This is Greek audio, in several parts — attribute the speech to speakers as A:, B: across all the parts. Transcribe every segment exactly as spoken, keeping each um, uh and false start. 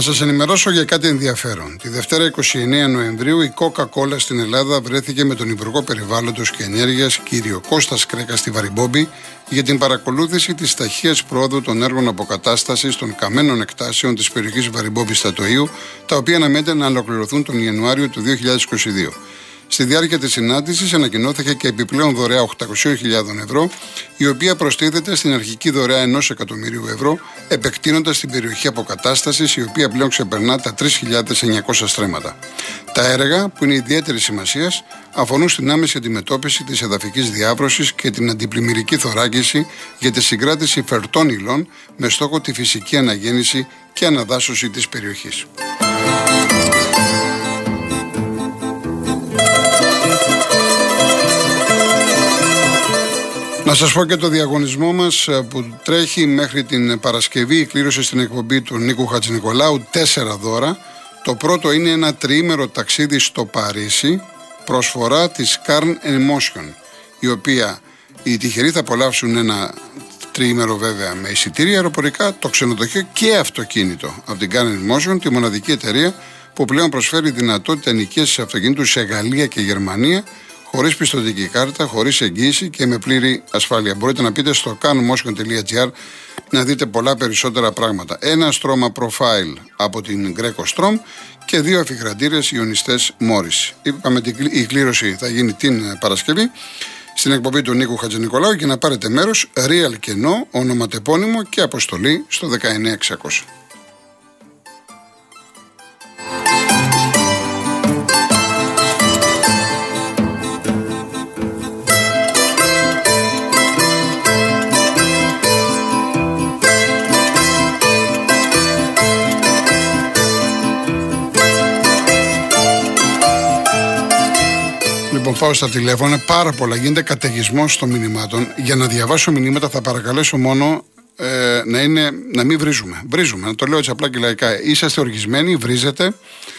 A: σας ενημερώσω για κάτι ενδιαφέρον. Τη Δευτέρα είκοσι εννέα Νοεμβρίου η Coca-Cola στην Ελλάδα βρέθηκε με τον Υπουργό Περιβάλλοντος και Ενέργειας κύριο Κώστας Κρέκα στη Βαριμπόμπη για την παρακολούθηση της ταχείας προόδου των έργων αποκατάστασης των καμένων εκτάσεων της περιοχής Βαριμπόμπη Στατοίου, τα οποία αναμένεται να ολοκληρωθούν τον Ιανουάριο του δύο χιλιάδες είκοσι δύο. Στη διάρκεια της συνάντησης ανακοινώθηκε και επιπλέον δωρεά οκτακόσιες χιλιάδες ευρώ, η οποία προστίθεται στην αρχική δωρεά ενός εκατομμυρίου ευρώ, επεκτείνοντας την περιοχή αποκατάστασης, η οποία πλέον ξεπερνά τα τρεις χιλιάδες εννιακόσια στρέμματα. Τα έργα, που είναι ιδιαίτερης σημασίας, αφορούν στην άμεση αντιμετώπιση της εδαφικής διάβρωσης και την αντιπλημμυρική θωράκιση για τη συγκράτηση φερτών υλών με στόχο τη φυσική αναγέννηση και αναδάσωση της περιοχής. Να σας πω και το διαγωνισμό μας που τρέχει μέχρι την Παρασκευή. Η κλήρωση στην εκπομπή του Νίκου Χατζηνικολάου, τέσσερα δώρα. Το πρώτο είναι ένα τριήμερο ταξίδι στο Παρίσι, προσφορά της Carn Emotion, η οποία οι τυχεροί θα απολαύσουν ένα τριήμερο βέβαια με εισιτήρια αεροπορικά, το ξενοδοχείο και αυτοκίνητο από την Carn Emotion, τη μοναδική εταιρεία που πλέον προσφέρει δυνατότητα ενοικίασης αυτοκινήτου σε Γαλλία και Γερμανία, χωρίς πιστωτική κάρτα, χωρίς εγγύηση και με πλήρη ασφάλεια. Μπορείτε να πείτε στο carmotion τελεία gr να δείτε πολλά περισσότερα πράγματα. Ένα στρώμα profile από την Greco Strom και δύο αφιγραντήρες ιονιστές Morris. Είπαμε ότι η κλήρωση θα γίνει την Παρασκευή στην εκπομπή του Νίκου Χατζηνικολάου και να πάρετε μέρος, real και no, ονοματεπώνυμο και αποστολή στο δεκαεννέα εξακόσια. Λοιπόν, πάω στα τηλέφωνα, πάρα πολλά. Γίνεται καταιγισμός των μηνυμάτων. Για να διαβάσω μηνύματα, θα παρακαλέσω μόνο ε, να, είναι, να μην βρίζουμε. Βρίζουμε, να το λέω έτσι απλά και λαϊκά. Είσαστε οργισμένοι, βρίζετε.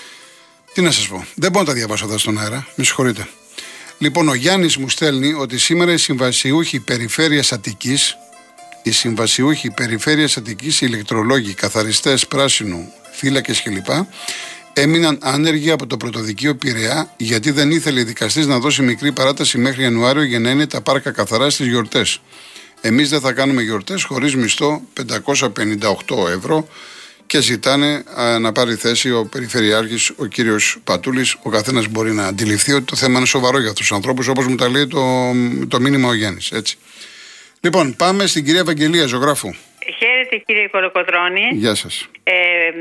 A: Τι να σας πω. Δεν μπορώ να τα διαβάσω εδώ στον αέρα. Με συγχωρείτε. Λοιπόν, ο Γιάννης μου στέλνει ότι σήμερα οι συμβασιούχοι περιφέρειας Αττικής, οι συμβασιούχοι περιφέρειας Αττικής, οι ηλεκτρολόγοι, καθαριστές πράσινου, φύλακες κλπ. έμειναν άνεργοι από το πρωτοδικείο Πειραιά, γιατί δεν ήθελε η δικαστής να δώσει μικρή παράταση μέχρι Ιανουάριο για να είναι τα πάρκα καθαρά στις γιορτές. Εμείς δεν θα κάνουμε γιορτές χωρίς μισθό πεντακόσια πενήντα οκτώ ευρώ και ζητάνε α, να πάρει θέση ο Περιφερειάρχης, ο κύριος Πατούλης. Ο καθένας μπορεί να αντιληφθεί ότι το θέμα είναι σοβαρό για αυτούς τους ανθρώπους, όπως μου τα λέει το, το μήνυμα ο Γιάννης. Έτσι. Λοιπόν, πάμε στην κυρία Ευαγγελία, ζωγράφου.
B: Χαίρετε κύριε Κολοκοτρώνη.
A: Γεια σας.
B: Ε,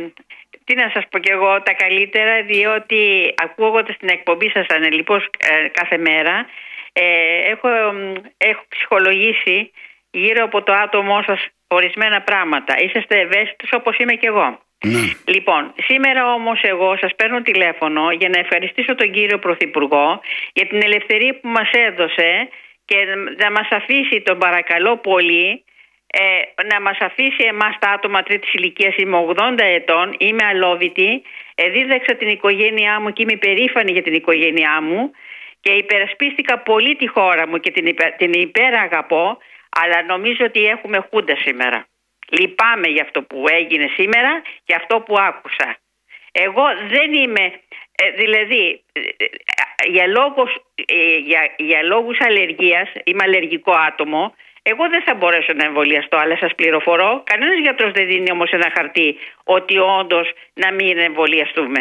B: Τι να σας πω κι εγώ, τα καλύτερα, διότι ακούγοντας την εκπομπή σας ανελιπώς ε, κάθε μέρα, ε, έχω, έχω ψυχολογήσει γύρω από το άτομό σας ορισμένα πράγματα. Είσαστε ευαίσθητος όπως είμαι κι εγώ.
A: Ναι.
B: Λοιπόν, σήμερα όμως εγώ σας παίρνω τηλέφωνο για να ευχαριστήσω τον κύριο Πρωθυπουργό για την ελευθερία που μας έδωσε και να μας αφήσει, τον παρακαλώ πολύ, Ε, να μας αφήσει εμάς τα άτομα τρίτης ηλικίας. Είμαι ογδόντα ετών, είμαι αλόβητη, ε, δίδαξα την οικογένειά μου και είμαι περήφανη για την οικογένειά μου και υπερασπίστηκα πολύ τη χώρα μου και την, υπε, την υπεραγαπώ, αλλά νομίζω ότι έχουμε χούντα σήμερα. Λυπάμαι για αυτό που έγινε σήμερα και αυτό που άκουσα. Εγώ δεν είμαι, ε, δηλαδή ε, για, λόγους, ε, για, για λόγους αλλεργίας, είμαι αλλεργικό άτομο. Εγώ δεν θα μπορέσω να εμβολιαστώ, αλλά σας πληροφορώ, κανένας γιατρός δεν δίνει όμως ένα χαρτί ότι όντως να μην εμβολιαστούμε.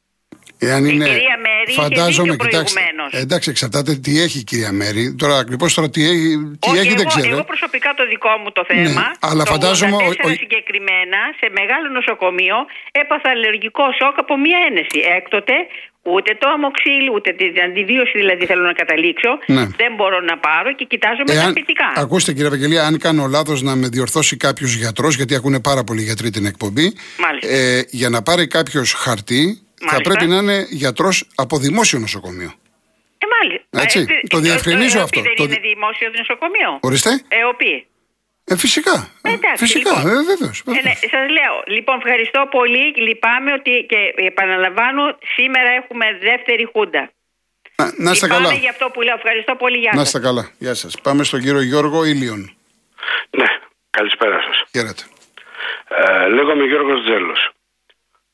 A: Εάν είναι,
B: η κυρία Μέρη
A: φαντάζομαι,
B: είχε
A: κοιτάξτε, εντάξει, εξαρτάται τι έχει η κυρία Μέρη. Τώρα ακριβώς τώρα τι έχει, τι
B: Όχι,
A: έχει
B: εγώ,
A: δεν ξέρω.
B: Εγώ προσωπικά το δικό μου το θέμα,
A: ναι, αλλά
B: το
A: φαντάζομαι
B: ογδόντα τέσσερα
A: ο, ο...
B: συγκεκριμένα, σε μεγάλο νοσοκομείο, έπαθα αλλεργικό σοκ από μία ένεση. Έκτοτε, ούτε το αμοξίλ, ούτε την αντιβίωση δηλαδή θέλω να καταλήξω,
A: ναι.
B: δεν μπορώ να πάρω και κοιτάζω με τα θετικά.
A: Ακούστε κύριε Ευαγγελία, αν κάνω λάθος να με διορθώσει κάποιος γιατρός, γιατί ακούνε πάρα πολλοί γιατροί την εκπομπή, ε, για να πάρει κάποιος χαρτί, μάλιστα, θα πρέπει να είναι γιατρός από δημόσιο νοσοκομείο.
B: Ε, μάλιστα.
A: Έτσι,
B: ε,
A: το διευκρινίζω
B: το,
A: αυτό.
B: Δεν
A: το...
B: είναι δημόσιο νοσοκομείο.
A: Ορίστε.
B: ΕΟΠΗ.
A: Ε, φυσικά.
B: Εντάξει,
A: φυσικά,
B: λοιπόν,
A: ε, βέβαιος,
B: βέβαιος. Ε, ναι, σας λέω, λοιπόν, ευχαριστώ πολύ. Λυπάμαι ότι, και επαναλαμβάνω, σήμερα έχουμε δεύτερη χούντα.
A: Να, να είστε καλά.
B: Για αυτό που λέω. Ευχαριστώ πολύ. Γεια σας.
A: Να είστε καλά. Γεια σας. Πάμε στον κύριο Γιώργο Ηλίων.
C: Ναι, καλησπέρα σας.
A: Χαίρετε.
C: Ε, λέγομαι Γιώργος Τζέλος.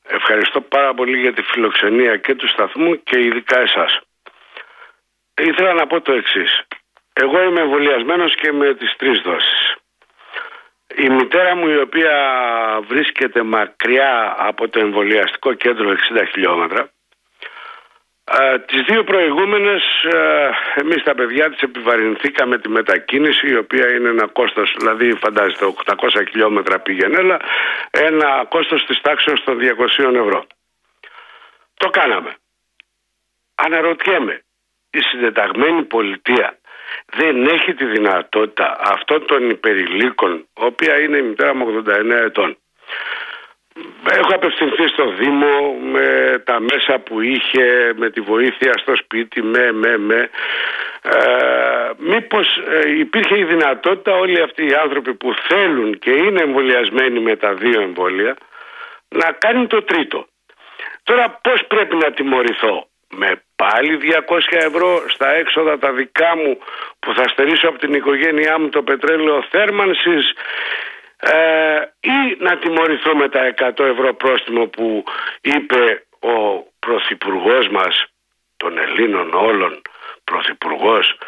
C: Ευχαριστώ πάρα πολύ για τη φιλοξενία και του σταθμού και ειδικά εσάς. Ήθελα να πω το εξής. Εγώ είμαι εμβολιασμένος και με τις τρεις δόσεις. Η μητέρα μου, η οποία βρίσκεται μακριά από το εμβολιαστικό κέντρο εξήντα χιλιόμετρα, ε, τις δύο προηγούμενες ε, εμείς τα παιδιά της επιβαρυνθήκαμε τη μετακίνηση, η οποία είναι ένα κόστος, δηλαδή φαντάζεστε οκτακόσια χιλιόμετρα πήγαινε, ένα κόστος της τάξης των διακοσίων ευρώ. Το κάναμε. Αναρωτιέμαι, η συντεταγμένη πολιτεία δεν έχει τη δυνατότητα αυτών των υπερηλίκων, οποία είναι η μητέρα μου ογδόντα εννέα ετών. Έχω απευθυνθεί στο Δήμο με τα μέσα που είχε, με τη βοήθεια στο σπίτι, με, με, με. Ε, μήπως ε, υπήρχε η δυνατότητα όλοι αυτοί οι άνθρωποι που θέλουν και είναι εμβολιασμένοι με τα δύο εμβόλια να κάνουν το τρίτο. Τώρα πώς πρέπει να τιμωρηθώ? Με πάλι διακόσια ευρώ στα έξοδα τα δικά μου που θα στερήσω από την οικογένειά μου το πετρέλαιο θέρμανσης, ε, ή να τιμωρηθώ με τα εκατό ευρώ πρόστιμο που είπε ο πρωθυπουργός μας, των Ελλήνων όλων πρωθυπουργός?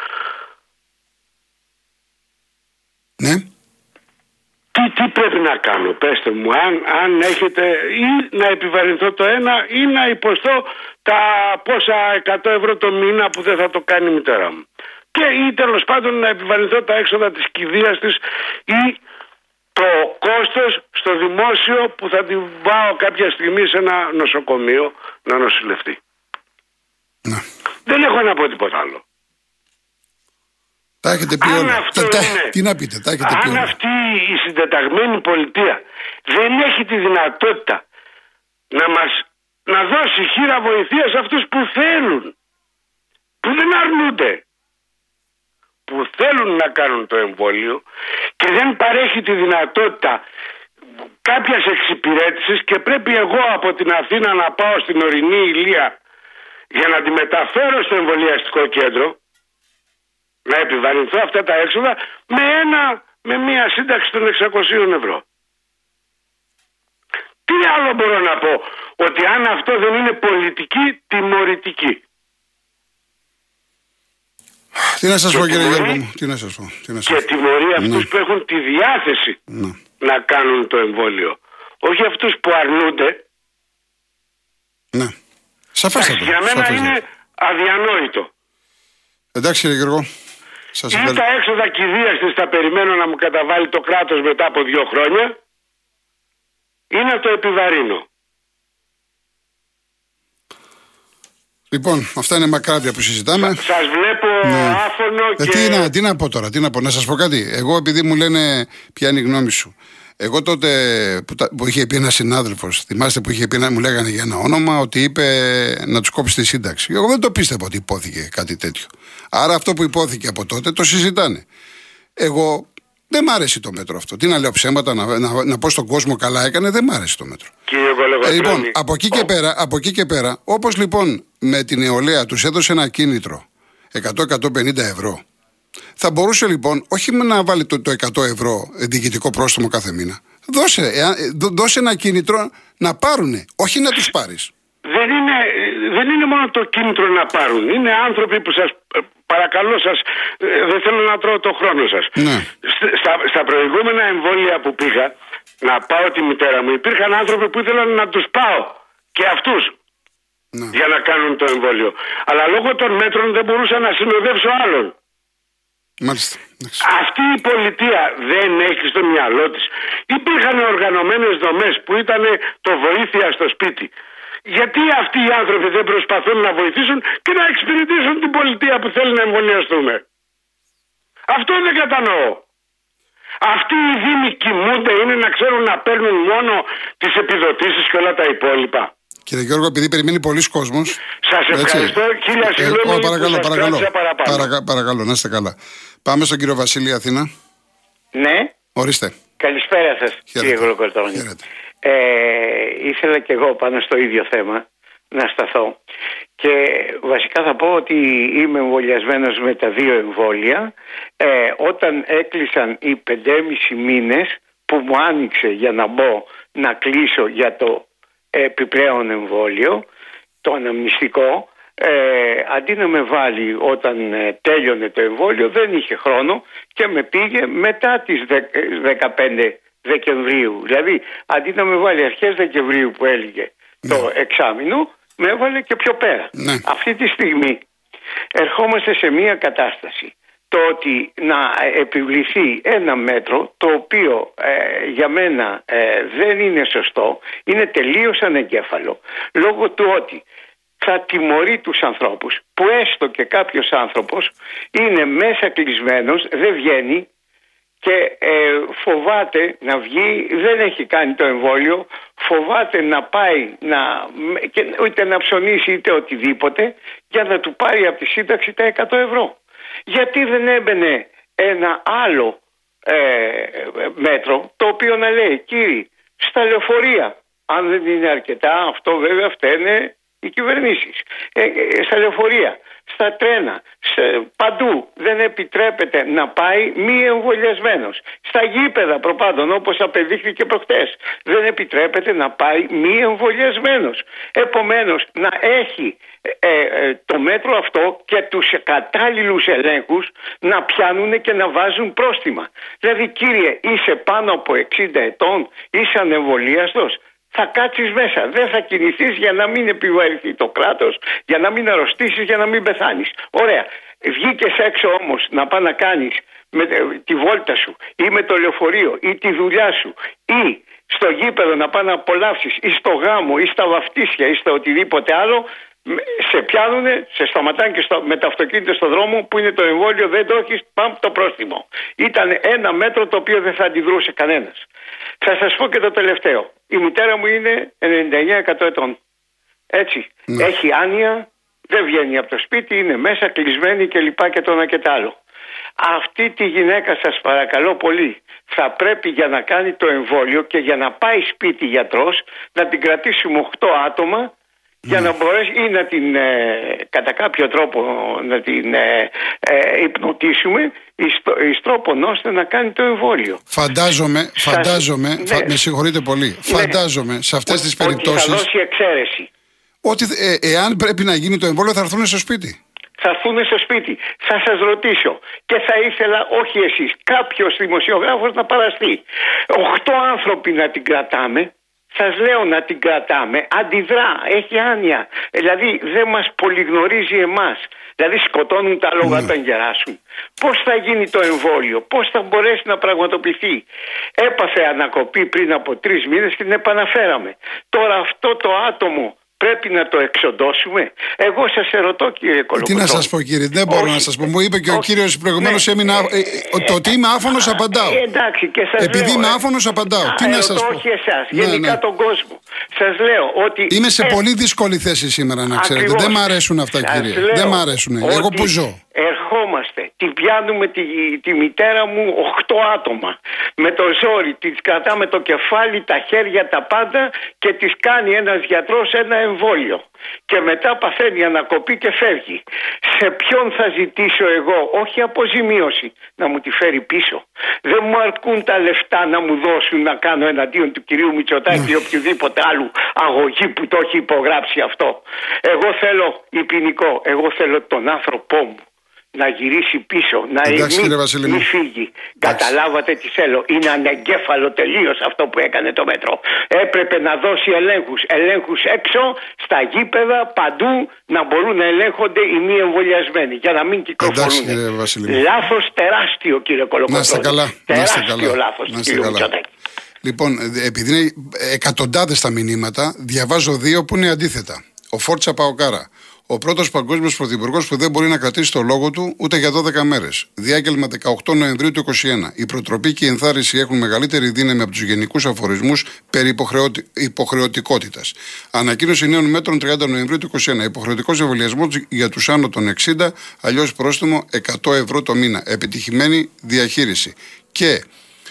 A: Ναι.
C: Τι, τι πρέπει να κάνω, πέστε μου, αν, αν έχετε, ή να επιβαρυνθώ το ένα ή να υποστώ τα πόσα εκατό ευρώ το μήνα που δεν θα το κάνει η μητέρα μου, και ή τέλος πάντων να επιβαρυνθώ τα έξοδα της κηδείας της ή το κόστος στο δημόσιο που θα την πάω κάποια στιγμή σε ένα νοσοκομείο να νοσηλευτεί.
A: Ναι.
C: Δεν έχω να πω τίποτα άλλο.
A: Τα έχετε πει
C: αν
A: όλα.
C: Αυτό
A: τα,
C: είναι,
A: τι να πείτε, τα έχετε πει
C: αν
A: όλα.
C: αυτή η συντεταγμένη πολιτεία δεν έχει τη δυνατότητα να μας να δώσει χείρα βοηθεία σε αυτούς που θέλουν, που δεν αρνούνται, που θέλουν να κάνουν το εμβόλιο, και δεν παρέχει τη δυνατότητα κάποιας εξυπηρέτησης, και πρέπει εγώ από την Αθήνα να πάω στην ορεινή Ηλία για να τη μεταφέρω στο εμβολιαστικό κέντρο, να επιβαρυνθώ αυτά τα έξοδα με, ένα, με μια σύνταξη των εξακοσίων ευρώ. Τι άλλο μπορώ να πω? Ότι αν αυτό δεν είναι πολιτική τιμωρητική.
A: Τι να σας πω, κύριε Γιώργο μου, τι να σας πω. Τι να σας
C: Και τιμωρεί αυτούς
A: ναι.
C: που έχουν τη διάθεση
A: ναι.
C: να κάνουν το εμβόλιο. Όχι αυτούς που αρνούνται.
A: Ναι. Σαφέστατα.
C: Για μένα
A: σαφέστατα.
C: είναι αδιανόητο.
A: Εντάξει, κύριε Γιώργο. Σας
C: Ή
A: ευχαριστώ.
C: τα έξοδα κηδείας της θα περιμένω να μου καταβάλει το κράτος μετά από δύο χρόνια, ή να το επιβαρύνω.
A: Λοιπόν, αυτά είναι μακράδια που συζητάμε.
C: Σας βλέπω
A: ναι.
C: άφωνο
A: ε,
C: και...
A: τι, να, τι να πω τώρα, τι να πω, να σας πω κάτι. Εγώ, επειδή μου λένε ποια είναι η γνώμη σου. Εγώ τότε που, τα, που είχε πει ένα συνάδελφος, θυμάστε που είχε πει, μου λέγανε για ένα όνομα, ότι είπε να τους κόψει τη σύνταξη. Εγώ δεν το πίστευα ότι υπόθηκε κάτι τέτοιο. Άρα αυτό που υπόθηκε από τότε το συζητάνε. Εγώ δεν μ' άρεσε το μέτρο αυτό. Τι να λέω ψέματα, να, να, να πω στον κόσμο καλά έκανε, δεν μ' άρεσε το μέτρο. Ε, λοιπόν, από εκεί, και πέρα, από εκεί και πέρα, όπως λοιπόν με την νεολαία τους έδωσε ένα κίνητρο εκατό με εκατόν πενήντα ευρώ, θα μπορούσε λοιπόν όχι να βάλει το, το εκατό ευρώ διοικητικό πρόστιμο κάθε μήνα. Δώσε, ε, δώσε ένα κίνητρο να πάρουνε, όχι να τους πάρεις.
C: Δεν είναι, δεν είναι μόνο το κίνητρο να πάρουν. Είναι άνθρωποι που σας παρακαλώ, σας, δεν θέλω να τρώω το χρόνο σας.
A: Ναι.
C: Στα, στα προηγούμενα εμβόλια που πήγα να πάω τη μητέρα μου, υπήρχαν άνθρωποι που ήθελαν να τους πάω και αυτούς, ναι, για να κάνουν το εμβόλιο. Αλλά λόγω των μέτρων δεν μπορούσα να συνοδεύσω άλλον.
A: Μάλιστα.
C: Αυτή η πολιτεία δεν έχει στο μυαλό της. Υπήρχαν οργανωμένες δομές που ήταν το βοήθεια στο σπίτι. Γιατί αυτοί οι άνθρωποι δεν προσπαθούν να βοηθήσουν και να εξυπηρετήσουν την πολιτεία που θέλει να εμβολιαστούμε? Αυτό δεν κατανοώ. Αυτοί οι δήμοι κοιμούνται, είναι να ξέρουν να παίρνουν μόνο τις επιδοτήσεις και όλα τα υπόλοιπα?
A: Κύριε Γιώργο, επειδή περιμένει πολλοί κόσμος.
C: Σας ευχαριστώ, χίλια συγγνώμη που
A: παρακαλώ,
C: σας
A: παρακαλώ,
C: κράτησα παραπάνω.
A: παρακα, παρακαλώ, να είστε καλά. Πάμε στον κύριο Βασίλη, Αθήνα.
D: Ναι.
A: Ορίστε.
D: Καλησπέρα σας, κύριε Γλωκοτώνη. Ε, ήθελα και εγώ πάνω στο ίδιο θέμα να σταθώ και βασικά θα πω ότι είμαι εμβολιασμένος με τα δύο εμβόλια. Ε, όταν έκλεισαν οι πεντέμισι μήνες που μου άνοιξε για να μπω να κλείσω για το επιπλέον εμβόλιο, το αναμνηστικό, ε, αντί να με βάλει όταν ε, τέλειωνε το εμβόλιο, δεν είχε χρόνο και με πήγε μετά τις δεκαπέντε Δεκεμβρίου. Δηλαδή αντί να με βάλει αρχές Δεκεμβρίου που έλεγε ναι. το εξάμηνο, με έβαλε και πιο πέρα. Ναι. Αυτή τη στιγμή ερχόμαστε σε μια κατάσταση το ότι να επιβληθεί ένα μέτρο το οποίο ε, για μένα ε, δεν είναι σωστό, είναι τελείως ανεγκέφαλο, λόγω του ότι θα τιμωρεί τους ανθρώπους που έστω και κάποιος άνθρωπος είναι μέσα κλεισμένος, δεν βγαίνει και ε, φοβάται να βγει, δεν έχει κάνει το εμβόλιο, φοβάται να πάει να, και, είτε να ψωνίσει είτε οτιδήποτε για να του πάρει από τη σύνταξη τα εκατό ευρώ. Γιατί δεν έμπαινε ένα άλλο ε, μέτρο το οποίο να λέει κύριοι, στα λεωφορεία, αν δεν είναι αρκετά, αυτό βέβαια φταίνε οι κυβερνήσεις, ε, ε, στα λεωφορεία, στα τρένα, σε, παντού δεν επιτρέπεται να πάει μη εμβολιασμένος. Στα γήπεδα προπάντων, όπως απεδείχθηκε προχτές, δεν επιτρέπεται να πάει μη εμβολιασμένος. Επομένως να έχει ε, ε, το μέτρο αυτό και τους κατάλληλους ελέγχους να πιάνουν και να βάζουν πρόστιμα. Δηλαδή κύριε, είσαι πάνω από εξήντα ετών, είσαι ανεμβολίαστος, θα κάτσεις μέσα, δεν θα κινηθείς για να μην επιβαρυνθεί το κράτος, για να μην αρρωστήσεις, για να μην πεθάνεις. Ωραία. Βγήκες έξω όμως να πας να κάνεις με τη βόλτα σου ή με το λεωφορείο ή τη δουλειά σου ή στο γήπεδο να πας να απολαύσεις ή στο γάμο ή στα βαφτίσια ή στο οτιδήποτε άλλο, σε πιάνουνε, σε σταματάνε και στο, με το αυτοκίνητο στον δρόμο που είναι το εμβόλιο, δεν το έχεις, πάμε το πρόστιμο. Ήταν ένα μέτρο το οποίο δεν θα αντιδρούσε κανένας. Θα σας πω και το τελευταίο. Η μητέρα μου είναι ενενήντα εννέα εκατό ετών. Έτσι. Ναι. Έχει άνοια, δεν βγαίνει από το σπίτι, είναι μέσα κλεισμένη και λοιπά και το ένα και το άλλο. Αυτή τη γυναίκα σας παρακαλώ πολύ, θα πρέπει για να κάνει το εμβόλιο και για να πάει σπίτι γιατρός να την κρατήσουμε οκτώ άτομα για να μπορέσει ή να την ε, κατά κάποιο τρόπο να την ε, ε, υπνοτίσουμε εις τρόπον ώστε να κάνει το εμβόλιο.
A: Φαντάζομαι, Σας... φαντάζομαι ναι. φα... με συγχωρείτε πολύ, ναι. φαντάζομαι σε αυτές
D: Ο,
A: τις περιπτώσεις
D: ότι θα δώσει εξαίρεση.
A: Ότι ε, εάν πρέπει να γίνει το εμβόλιο θα έρθουν στο σπίτι.
D: Θα έρθουν στο σπίτι. Θα σας ρωτήσω και θα ήθελα, όχι εσείς, κάποιος δημοσιογράφος να παραστεί. Οχτώ άνθρωποι να την κρατάμε. Σας λέω να την κρατάμε, αντιδρά, έχει άνοια. Δηλαδή δεν μας πολυγνωρίζει εμάς. Δηλαδή σκοτώνουν τα λόγα mm. όταν γεράσουν. Πώς θα γίνει το εμβόλιο, πώς θα μπορέσει να πραγματοποιηθεί. Έπαθε ανακοπή πριν από τρεις μήνες και την επαναφέραμε. Τώρα αυτό το άτομο πρέπει να το εξοντώσουμε. Εγώ σας ερωτώ κύριε Κολοκοτρώνη.
A: Τι να σας πω κύριε, δεν μπορώ όχι, να σας πω. Μου είπε και όχι, ο κύριος προηγουμένως ναι, έμεινα. Ε, ε, το ότι είμαι άφωνος απαντάω.
D: Ε, εντάξει, και σας
A: Επειδή
D: λέω,
A: είμαι άφωνος απαντάω. Ε, Τι να σας πω.
D: Όχι εσάς, ναι, γενικά
A: ναι.
D: τον κόσμο. Σας λέω ότι.
A: Είμαι σε ε, πολύ δύσκολη θέση σήμερα να ξέρετε. Ακριβώς. Δεν μ' αρέσουν αυτά σας κύριε. Λέω, δεν μ' αρέσουν. Εγώ που ζω.
D: Ερχόμαστε, την πιάνουμε τη, τη μητέρα μου οκτώ άτομα. Με το ζόρι, της κρατάμε το κεφάλι, τα χέρια, τα πάντα και της κάνει ένας γιατρός ένα εμβόλιο. Και μετά παθαίνει ανακοπή και φεύγει. Σε ποιον θα ζητήσω εγώ, όχι αποζημίωση, να μου τη φέρει πίσω. Δεν μου αρκούν τα λεφτά να μου δώσουν να κάνω εναντίον του κυρίου Μητσοτάκη ή οποιοδήποτε άλλου αγωγή που το έχει υπογράψει αυτό. Εγώ θέλω υπηνικό, εγώ θέλω τον άνθρωπό μου να γυρίσει πίσω, να μην μη φύγει. Εντάξει. Καταλάβατε τι θέλω. Είναι ανεγκέφαλο τελείως αυτό που έκανε το μέτρο. Έπρεπε να δώσει ελέγχους. Ελέγχους έξω, στα γήπεδα, παντού, να μπορούν να ελέγχονται οι μη εμβολιασμένοι. Για να μην κυκλοφορούν. Λάθος τεράστιο κύριε Κολοκοτρώνη.
A: Να είστε καλά.
D: Τεράστιο λάθος κύριε Μητσοτάκη.
A: Λοιπόν, επειδή είναι εκατοντάδες τα μηνύματα, διαβάζω δύο που είναι αντίθετα. Ο Φόρτσα Παοκάρα. Ο πρώτος παγκόσμιος πρωθυπουργός που δεν μπορεί να κρατήσει το λόγο του ούτε για δώδεκα μέρες. Διάγγελμα δεκαοκτώ Νοεμβρίου του είκοσι ένα. Η προτροπή και η ενθάρρυνση έχουν μεγαλύτερη δύναμη από τους γενικούς αφορισμούς περί υποχρεωτι... υποχρεωτικότητας. Ανακοίνωση νέων μέτρων τριάντα Νοεμβρίου του είκοσι ένα. Υποχρεωτικός εμβολιασμός για τους άνω των εξήντα, αλλιώς πρόστιμο εκατό ευρώ το μήνα. Επιτυχημένη διαχείριση. Και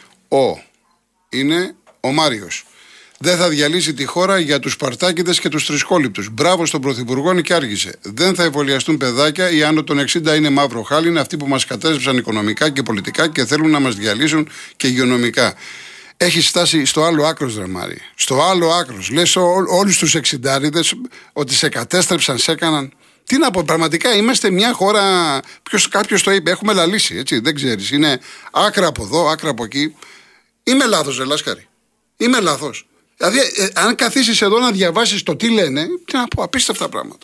A: ο είναι ο Μάριος. Δεν θα διαλύσει τη χώρα για τους Σπαρτάκηδες και τους Τρισχόληπτους. Μπράβο στον Πρωθυπουργό και άργησε. Δεν θα εμβολιαστούν παιδάκια. Οι άνω των εξήντα είναι μαύρο χάλι. Είναι αυτοί που μας κατέστρεψαν οικονομικά και πολιτικά και θέλουν να μας διαλύσουν και υγειονομικά. Έχει στάσει στο άλλο άκρο, Δραμάρη. Στο άλλο άκρο. Λες όλους τους εξιντάριδες ότι σε κατέστρεψαν, σε έκαναν. Τι να πω, πραγματικά είμαστε μια χώρα. Κάποιος το είπε, έχουμε λαλήσει, έτσι. Δεν ξέρεις. Είναι άκρα από εδώ, άκρα από εκεί. Είμαι λάθος, ρε Λάσκαρη. Είμαι λάθος. Δηλαδή, ε, αν καθίσεις εδώ να διαβάσεις το τι λένε, τι να πω, απίστευτα πράγματα.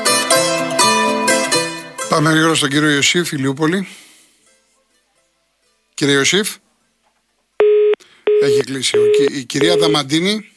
A: Πάμε γρήγορα στον κύριο Ιωσήφ, Ηλιούπολη. Κύριε Ιωσήφ. Έχει κλείσει. Η κυρία Δαμαντίνη.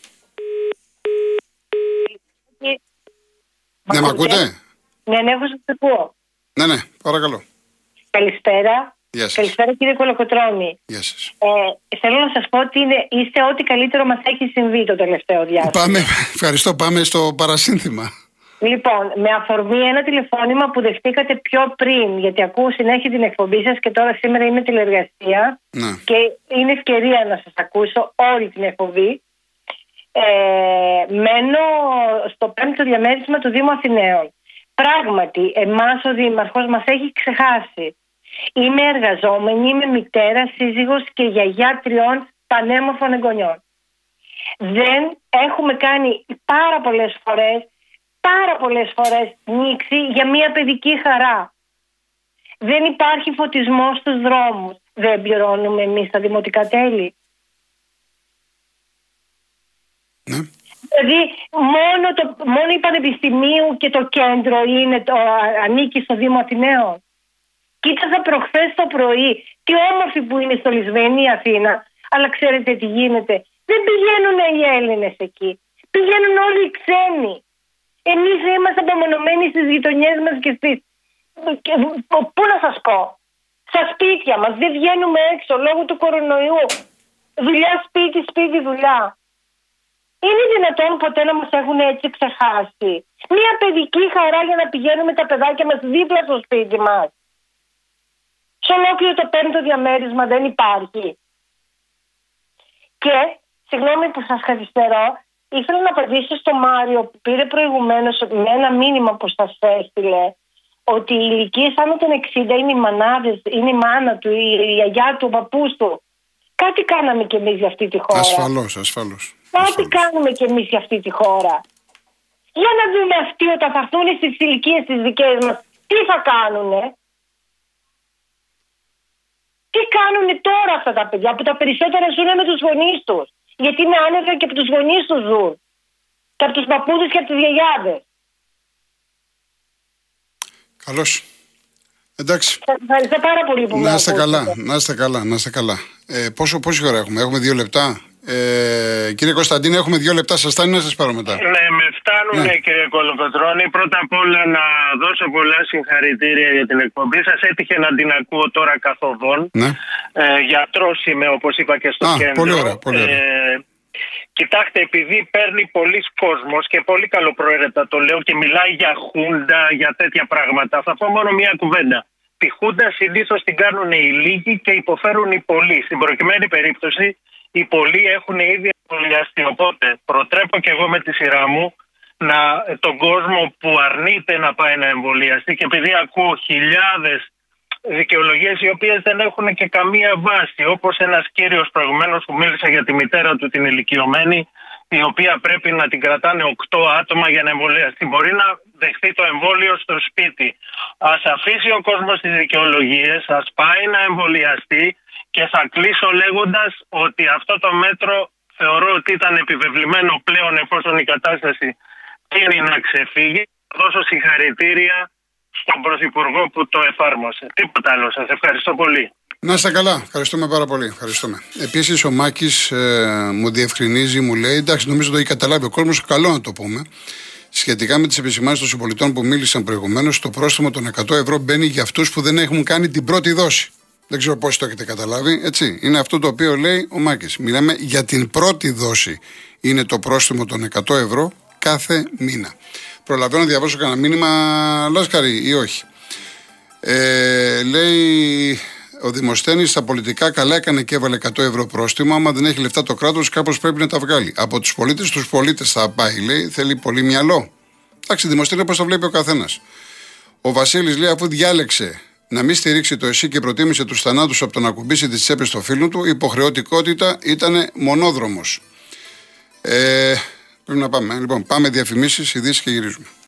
A: Ναι, μ' ακούτε?
E: Ναι, ναι, έχω σας ακούω.
A: Ναι, ναι, παρακαλώ.
E: Καλησπέρα.
A: Γεια σας.
E: Καλησπέρα κύριε Κολοκοτρώνη.
A: Γεια σας.
E: Ε, θέλω να σας πω ότι είναι, είστε ό,τι καλύτερο μας έχει συμβεί το τελευταίο διάστημα.
A: Πάμε, ευχαριστώ, πάμε στο παρασύνθημα.
E: Λοιπόν, με αφορμή ένα τηλεφώνημα που δεχτήκατε πιο πριν, γιατί ακούω συνέχεια την εκπομπή σας και τώρα σήμερα είμαι τηλεργασία,
A: ναι,
E: και είναι ευκαιρία να σας ακούσω όλη την εκπομπή. Ε, μένω στο πέμπτο διαμέρισμα του Δήμου Αθηναίων. Πράγματι, εμάς ο Δήμαρχος μας έχει ξεχάσει. Είμαι εργαζόμενη, είμαι μητέρα, σύζυγος και γιαγιά τριών πανέμορφων εγγονιών. Δεν έχουμε κάνει πάρα πολλές φορές Πάρα πολλές φορές νήξη για μια παιδική χαρά. Δεν υπάρχει φωτισμός στους δρόμους. Δεν πληρώνουμε εμείς τα δημοτικά τέλη.
A: Ναι.
E: Δηλαδή μόνο, το, μόνο η Πανεπιστημίου και το κέντρο είναι το, ανήκει στο Δήμο Αθηναίων. Κοίταζα προχθές το πρωί τι όμορφη που είναι στολισμένη η Αθήνα, αλλά ξέρετε τι γίνεται. Δεν πηγαίνουν οι Έλληνες εκεί. Πηγαίνουν όλοι οι ξένοι. Εμείς είμαστε απομονωμένοι στις γειτονιές μας και στις... Και, πού να σας πω, στα σπίτια μας, δεν βγαίνουμε έξω λόγω του κορονοϊού. Δουλειά, σπίτι, σπίτι, δουλειά. Είναι δυνατόν ποτέ να μας έχουν έτσι ξεχάσει? Μια παιδική χαρά για να πηγαίνουμε τα παιδάκια μας δίπλα στο σπίτι μας. Σε ολόκληρο το πέμπτο διαμέρισμα δεν υπάρχει. Και, συγγνώμη που σας καθυστερώ, ήθελα να απαντήσω στο Μάριο που πήρε προηγουμένως με ένα μήνυμα που σας έστειλε, ότι οι ηλικίες άνω των εξήντα είναι οι μανάδες, είναι η μάνα του, η γιαγιά του, ο παππούς του. Κάτι κάναμε κι εμείς για αυτή τη χώρα.
A: Ασφαλώς, ασφαλώς.
E: Κάτι
A: ασφαλώς.
E: κάνουμε κι εμείς για αυτή τη χώρα. Για να δούμε αυτοί όταν θα έρθουν στις ηλικίες τις δικές μας, τι θα κάνουνε. Τι κάνουνε τώρα αυτά τα παιδιά που τα περισσότερα ζουν με τους γονείς τους. Γιατί είναι άνεργα και από τους γονείς τους ζουν. Και από τους παππούδες και από τις γιαγιάδες.
A: Καλώς. Εντάξει.
E: Σας ευχαριστώ πάρα πολύ που
A: να
E: με
A: είστε καλά, να είστε καλά, να είστε καλά. Ε, πόσο, πόση ώρα έχουμε, έχουμε δύο λεπτά. Ε, κύριε Κωνσταντίνε, έχουμε δύο λεπτά. Σας φτάνει να σας πάρω μετά?
F: Ναι, με φτάνουν, ναι, κύριε Κολοκοτρώνη. Πρώτα απ' όλα να δώσω πολλά συγχαρητήρια για την εκπομπή σας. Έτυχε να την ακούω τώρα καθοδόν.
A: Ναι.
F: Ε, γιατρός είμαι, όπως είπα και στο
A: Α,
F: κέντρο.
A: Πολύ ωραία, πολύ ωραία.
F: Ε, κοιτάξτε, επειδή παίρνει πολλοί κόσμος και πολύ καλοπροαίρετα το λέω και μιλάει για χούντα, για τέτοια πράγματα, θα πω μόνο μία κουβέντα. Τη χούντα συνήθως την κάνουν οι λίγοι και υποφέρουν οι πολλοί. Στην προκειμένη περίπτωση, οι πολλοί έχουν ήδη εμβολιαστεί. Οπότε προτρέπω και εγώ με τη σειρά μου να, τον κόσμο που αρνείται να πάει να εμβολιαστεί, και επειδή ακούω χιλιάδες δικαιολογίες οι οποίες δεν έχουν και καμία βάση, όπως ένας κύριος προηγουμένως που μίλησε για τη μητέρα του την ηλικιωμένη, η οποία πρέπει να την κρατάνε οκτώ άτομα για να εμβολιαστεί. Μπορεί να δεχθεί το εμβόλιο στο σπίτι. Ας αφήσει ο κόσμος τις δικαιολογίες, ας πάει να εμβολιαστεί, και θα κλείσω λέγοντας ότι αυτό το μέτρο θεωρώ ότι ήταν επιβεβλημένο πλέον, εφόσον η κατάσταση τείνει να ξεφύγει. Θα δώσω συγχαρητήρια στον Πρωθυπουργό που το εφάρμοσε. Τίποτα άλλο. Σας ευχαριστώ πολύ.
A: Να είστε καλά. Ευχαριστούμε πάρα πολύ. Ευχαριστούμε. Επίσης, ο Μάκης ε, μου διευκρινίζει, μου λέει, εντάξει, νομίζω το έχει καταλάβει ο κόσμος, καλό να το πούμε. Σχετικά με τις επισημάνσεις των συμπολιτών που μίλησαν προηγουμένως, το πρόστιμο των εκατό ευρώ μπαίνει για αυτούς που δεν έχουν κάνει την πρώτη δόση. Δεν ξέρω πώς το έχετε καταλάβει, έτσι. Είναι αυτό το οποίο λέει ο Μάκης. Μιλάμε για την πρώτη δόση. Είναι το πρόστιμο των εκατό ευρώ κάθε μήνα. Προλαβαίνω να διαβάσω κανένα μήνυμα, Λάσκαρη, ή όχι. Ε, λέει ο Δημοσθένης, στα πολιτικά καλά έκανε και έβαλε εκατό ευρώ πρόστιμο. Άμα δεν έχει λεφτά το κράτος, κάπως πρέπει να τα βγάλει. Από τους πολίτες στους πολίτες θα πάει, λέει. Θέλει πολύ μυαλό. Εντάξει, Δημοσθένη, πώς το βλέπει ο καθένας. Ο Βασίλης λέει, αφού διάλεξε να μην στηρίξει το ΕΣΥ και προτίμησε τους θανάτους από το να ακουμπήσει τις τσέπες των φίλων του, η υποχρεωτικότητα ήταν μονόδρομος. Ε, πρέπει να πάμε. Λοιπόν, πάμε διαφημίσεις, ειδήσεις και γυρίζουμε.